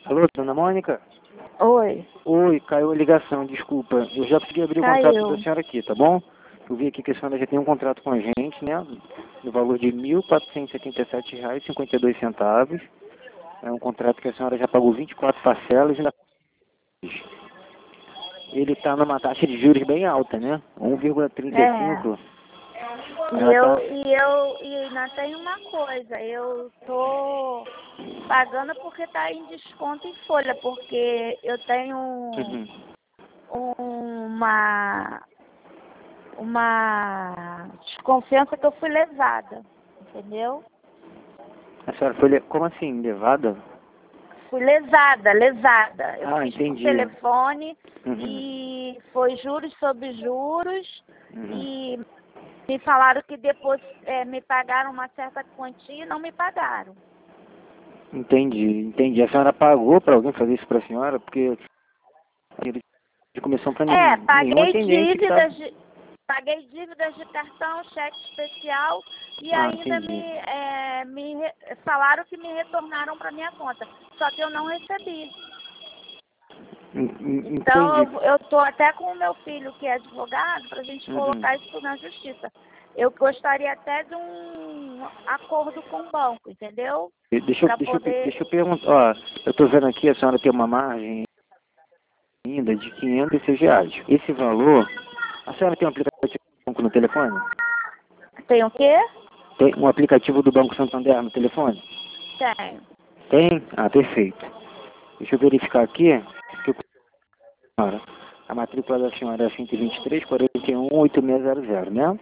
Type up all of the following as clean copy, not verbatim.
Alô, dona Mônica? Oi, Oi, caiu a ligação, desculpa. Eu já consegui abrir o contrato da caiu. senhora aqui, tá bom? Eu vi aqui que a senhora já tem um contrato com a gente, né? No valor de R$ 1.477,52. É um contrato que a senhora já pagou 24 parcelas e ainda ele está numa taxa de juros bem alta, né? É. 1,35. E Ela tá... ainda tem uma coisa, eu tô pagando porque tá em desconto em folha, porque eu tenho Uhum. uma uma desconfiança que eu fui lesada, entendeu? A senhora foi... Como assim? Levada? Fui lesada. Eu fiz por Entendi. telefone Uhum. e foi juros sobre juros Uhum. e me falaram que depois me pagaram uma certa quantia e não me pagaram. Entendi. A senhora pagou para alguém fazer isso para a senhora? Porque ele começou para nenhum atendente que tá... Paguei dívidas de cartão, cheque especial e ainda Entendi. falaram que me retornaram para minha conta. Só que eu não recebi. Então Entendi. eu tô até com o meu filho que é advogado para a gente Uhum. colocar isso na justiça. Eu gostaria até de um acordo com o banco, entendeu? Deixa eu perguntar. Ó, eu tô vendo aqui, a senhora tem uma margem ainda de R$ 506. Esse valor, a senhora tem um aplicativo do banco no telefone? Tem o quê? Tem um aplicativo do Banco Santander no telefone? Tem. Tem? Perfeito. Deixa eu verificar aqui. Que senhora, a matrícula da senhora é 123-41-8600, né?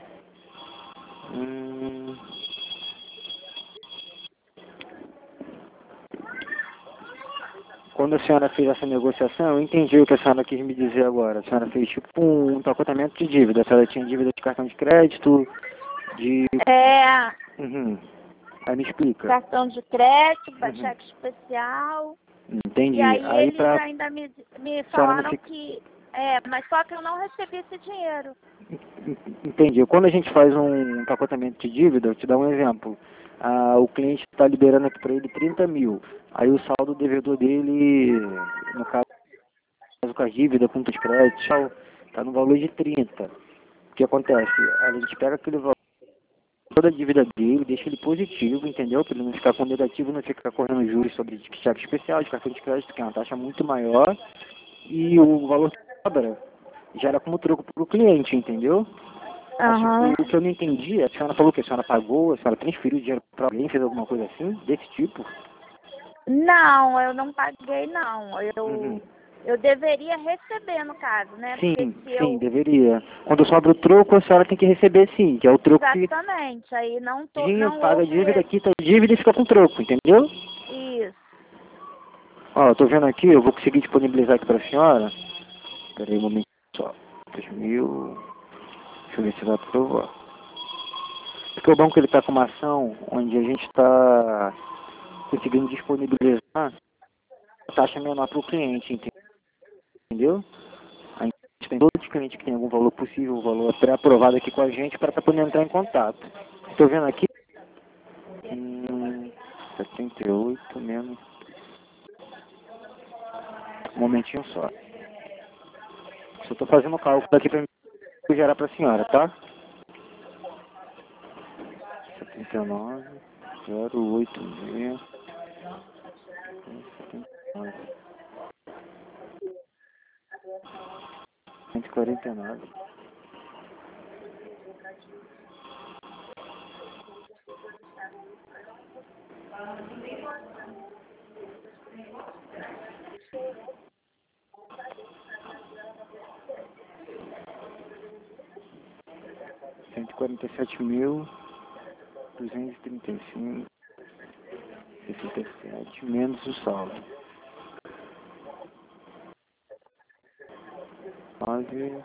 Quando a senhora fez essa negociação, eu entendi o que a senhora quis me dizer agora. A senhora fez tipo um empacotamento de dívida. A senhora tinha dívida de cartão de crédito, de... Uhum. Aí me explica. Cartão de crédito, Uhum. cheque especial. Entendi. E aí eles pra... ainda me Senhora falaram que... mas só que eu não recebi esse dinheiro. Entendi. Quando a gente faz um empacotamento de dívida, eu te dar um exemplo. O cliente está liberando aqui para ele 30 mil. Aí o saldo devedor dele, no caso com a dívida, com os créditos, está no valor de 30. O que acontece? A gente pega aquele valor, toda a dívida dele, deixa ele positivo, entendeu? Para ele não ficar com negativo, não ficar correndo juros sobre cheque especial, de cartão de crédito, que é uma taxa muito maior, e o valor que sobra gera como troco para o cliente, entendeu? Aham. O que eu não entendi, a senhora falou que a senhora pagou, a senhora transferiu dinheiro para alguém, fez alguma coisa assim, desse tipo? Não, eu não paguei, não. Uhum. Eu deveria receber, no caso, né? Porque Sim, deveria. Quando sobra o troco, a senhora tem que receber sim, que é o troco que Exatamente. Aí não paga a houve dívida, quita a dívida e fica com troco, entendeu? isso. Ó, eu tô vendo aqui, eu vou conseguir disponibilizar aqui pra senhora. Espera aí um momento só. 2.000. Deixa eu ver se vai aprovar. Porque o banco ele tá com uma ação onde a gente está conseguindo disponibilizar a taxa menor para o cliente, entendeu? A gente tem todos os clientes que tem algum valor possível, um valor pré-aprovado aqui com a gente para estar podendo entrar em contato. Estou vendo aqui. 78 menos. Um momentinho só. Só estou fazendo o cálculo aqui para gerar para a senhora, tá? 79, 086, 79, 149. R$ 147.235, 67, menos o saldo. 9.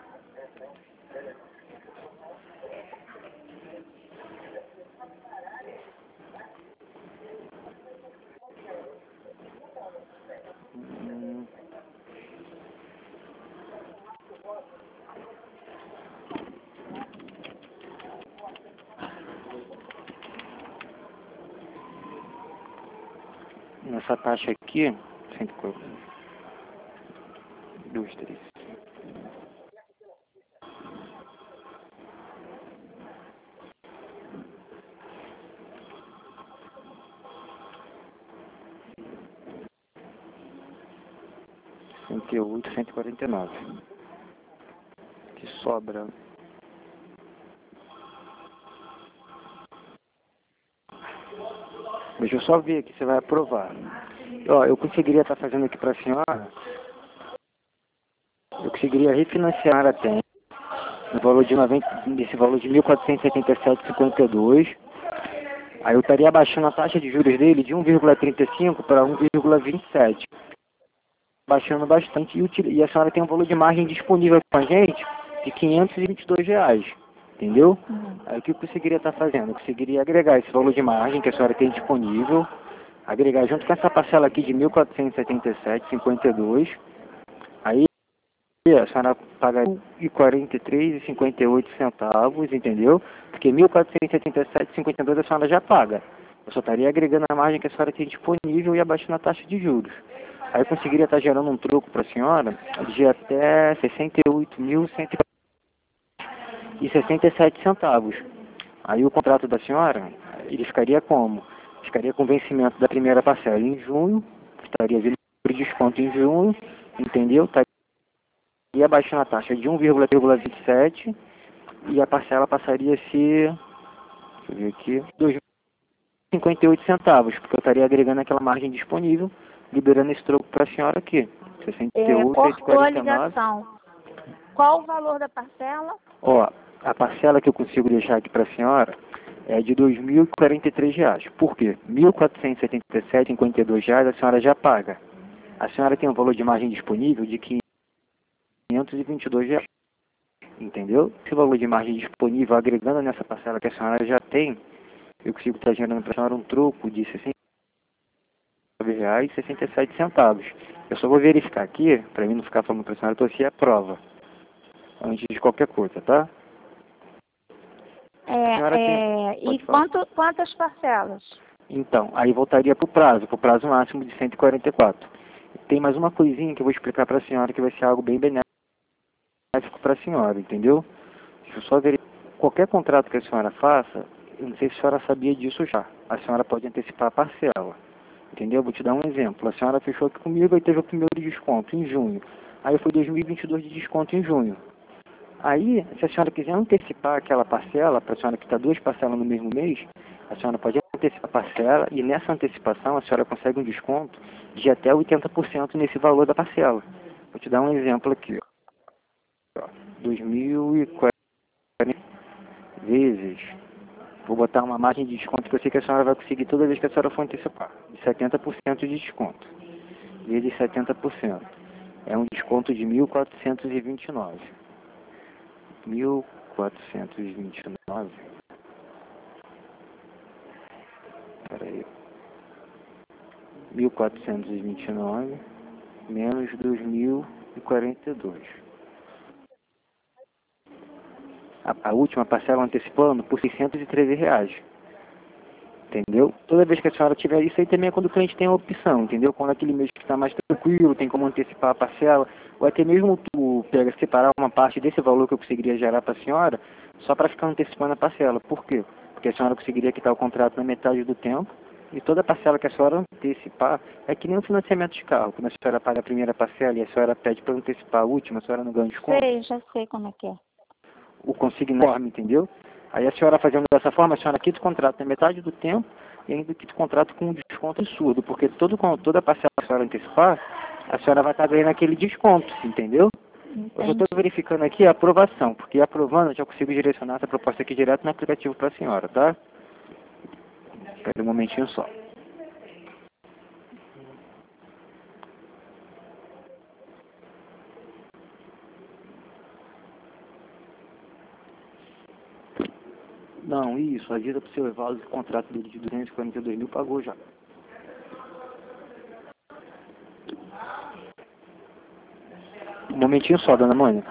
Nessa taxa aqui, 2, 3. R$ 108,149. Que sobra. Deixa eu só ver aqui, você vai aprovar. Ó, eu conseguiria estar fazendo aqui para a senhora. Eu conseguiria refinanciar até no valor de 90, nesse valor de 1.477,52. Aí eu estaria abaixando a taxa de juros dele de 1,35 para 1,27. Baixando bastante e a senhora tem um valor de margem disponível com a gente de R$ 522. Entendeu? Aí o que eu conseguiria estar fazendo? Eu conseguiria agregar esse valor de margem que a senhora tem disponível, agregar junto com essa parcela aqui de 1.477,52. Aí a senhora paga R$ 1,43,58, entendeu? Porque 1.477,52 a senhora já paga. Eu só estaria agregando a margem que a senhora tem disponível e abaixando a taxa de juros. Aí eu conseguiria estar gerando um troco para a senhora de até R$ 68.167. Aí o contrato da senhora, ele ficaria como? Ficaria com vencimento da primeira parcela em junho, estaria vindo por desconto em junho, entendeu? Estaria abaixando a taxa de 1,27 e a parcela passaria a ser, deixa eu ver aqui, R$ 2,58, porque eu estaria agregando aquela margem disponível, liberando esse troco para a senhora aqui. Cortou a ligação. Qual o valor da parcela? Ó, a parcela que eu consigo deixar aqui para a senhora é de R$ 2.043. Por quê? R$ 1.477,52 a senhora já paga. A senhora tem um valor de margem disponível de R$ 522. Entendeu? Esse valor de margem disponível, agregando nessa parcela que a senhora já tem, eu consigo estar gerando para a senhora um troco de R$ 69,67. Eu só vou verificar aqui, para mim não ficar falando para a senhora, se é prova, antes de qualquer coisa, tá? E quantas parcelas? Então, aí voltaria para o prazo máximo de 144. Tem mais uma coisinha que eu vou explicar para a senhora que vai ser algo bem benéfico para a senhora, entendeu? Deixa eu só ver. Qualquer contrato que a senhora faça, eu não sei se a senhora sabia disso já, a senhora pode antecipar a parcela, entendeu? Vou te dar um exemplo. A senhora fechou aqui comigo e teve o primeiro desconto em junho. Aí foi 2022 de desconto em junho. Aí, se a senhora quiser antecipar aquela parcela, para a senhora quitar duas parcelas no mesmo mês, a senhora pode antecipar a parcela e nessa antecipação a senhora consegue um desconto de até 80% nesse valor da parcela. Vou te dar um exemplo aqui. 2.040 vezes, vou botar uma margem de desconto que eu sei que a senhora vai conseguir toda vez que a senhora for antecipar, de 70% de desconto, vezes 70%. É um desconto de 1.429. 1.429. Peraí. 1.429 menos 2.042. A última parcela antecipando por R$ 613. Entendeu? Toda vez que a senhora tiver isso aí também é quando o cliente tem a opção, entendeu? Quando aquele mês que está mais tranquilo, tem como antecipar a parcela, ou até mesmo tu pega, separar uma parte desse valor que eu conseguiria gerar para a senhora, só para ficar antecipando a parcela. Por quê? Porque a senhora conseguiria quitar o contrato na metade do tempo, e toda a parcela que a senhora antecipar, é que nem um financiamento de carro. Quando a senhora paga a primeira parcela e a senhora pede para antecipar a última, a senhora não ganha desconto. Já sei como é que é. O consignado, entendeu? Aí a senhora fazendo dessa forma, a senhora quita o contrato na metade do tempo e ainda quita o contrato com um desconto absurdo, porque toda parcela que a senhora antecipar, a senhora vai estar ganhando aquele desconto, entendeu? Entendi. Eu só estou verificando aqui a aprovação, porque aprovando eu já consigo direcionar essa proposta aqui direto no aplicativo para a senhora, tá? Espera um momentinho só. Não, isso, avisa pro seu Evaldo que o contrato dele de 242 mil pagou já. Um momentinho só, dona Mônica.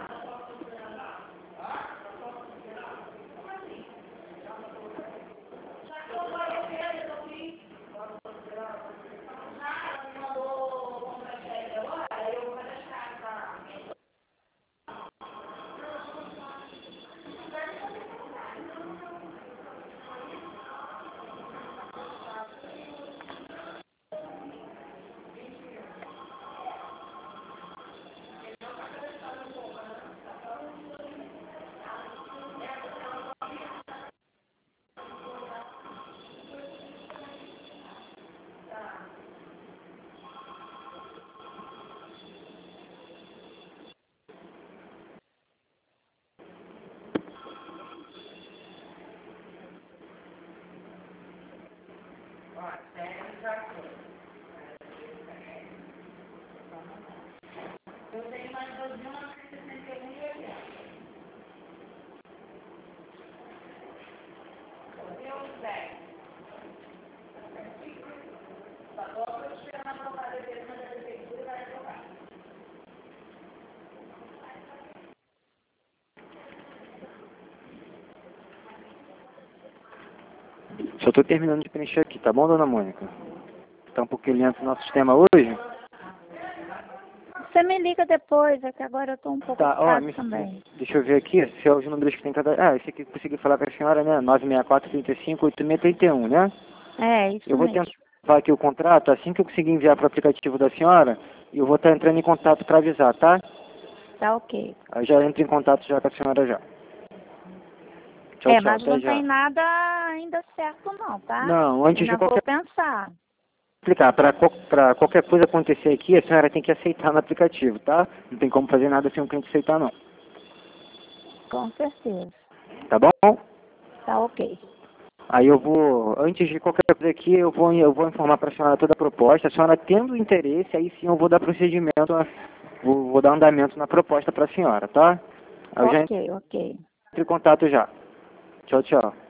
Só estou terminando de preencher aqui, tá bom, dona Mônica? Tá um pouquinho lento o nosso sistema hoje. Você me liga depois, é que agora eu tô um pouco Tá, ó, ocupada também. deixa eu ver aqui, se é os números que tem cada... Ah, esse aqui eu consegui falar com a senhora, né? 964-35-8631, né? É, isso Eu vou mesmo. tentar aqui o contrato, assim que eu conseguir enviar para o aplicativo da senhora, eu vou estar entrando em contato para avisar, tá? Tá ok. Aí já entro em contato já com a senhora já. Tchau, tchau, Mas até não já. tem nada ainda certo não, tá? Não, antes de Ainda vou qualquer... pensar. Explicar, para qualquer coisa acontecer aqui, a senhora tem que aceitar no aplicativo, tá? Não tem como fazer nada sem o cliente aceitar, não. Com certeza. Tá bom? Tá ok. Aí eu vou, antes de qualquer coisa aqui, eu vou informar para a senhora toda a proposta. A senhora tendo interesse, aí sim eu vou dar procedimento, vou dar andamento na proposta para a senhora, tá? Aí eu já Ok, ok. entro em contato já. Tchau, tchau.